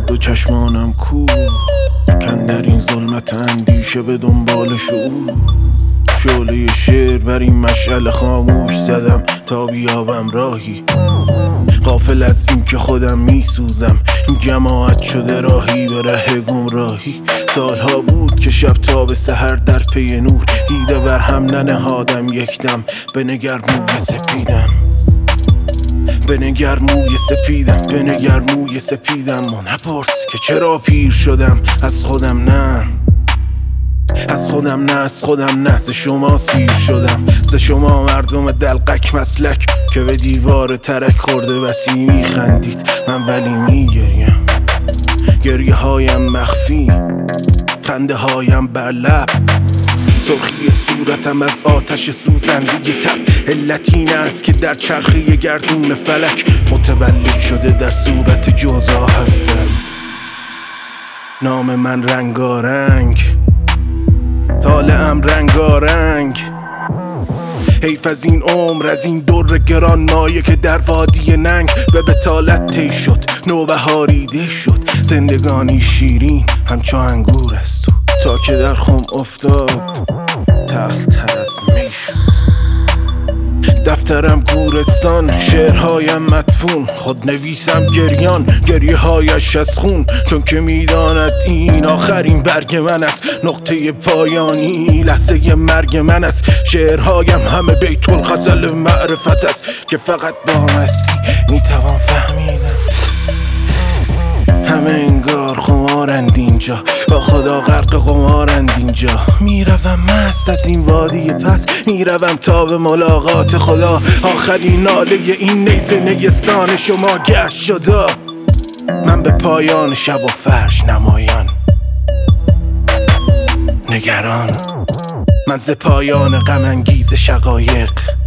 دو چشمانم کو کن در این ظلمت اندیشه به دنبال شعور. شعله شعر بر این مشعل خاموش زدم تا بیابم راهی، غافل از این که خودم میسوزم. این جماعت شده راهی به ره گمراهی. سالها بود که شب تا به سحر در پی نور دیده بر هم ننهادم یکدم. بنگر موی سپیدم، بنگر موی سپیدم، بنگر موی سپیدم و نپرس که چرا پیر شدم. از خودم نه، از خودم نه، از خودم نه. ز شما سیر شدم، ز شما مردم دلقک مسلک که به دیوار ترک خورده وسی میخندید. من ولی میگریم، گریه هایم مخفی، خنده هایم بر لب، سرخی صورتم از آتش سوزنده تب. علت این است که در چرخه گردون فلک متولد شده در صورت جوزا هستم. نام من رنگارنگ، طالعم رنگارنگ. حیف از این عمر، از این در گران مایه که در وادی ننگ به بتالت طی شد، نوبهاریده شد. زندگانی شیرین همچو انگور است تو، تا که در خم افتاد تلختر از می شد. دفترم گورستان، شعرهایم مدفون، خود نویسم گریان، گریه هایش از خون. چون که میداند این آخرین برگ من است، نقطه پایانی لحظه مرگ من است. شعرهایم همه بیت الغزل معرفت است که فقط با مستی میتوان فهمیدن. همه انگار خمارند اینجا، با خدا غرق قمارند اینجا. میروم مست از این وادی پس، میروم تا به ملاقات خدا. آخرین ناله این نیزه نیستان شما گشت شده. من به پایان شب و فرش نمایان نگران، من ز پایان غم انگیز شقایق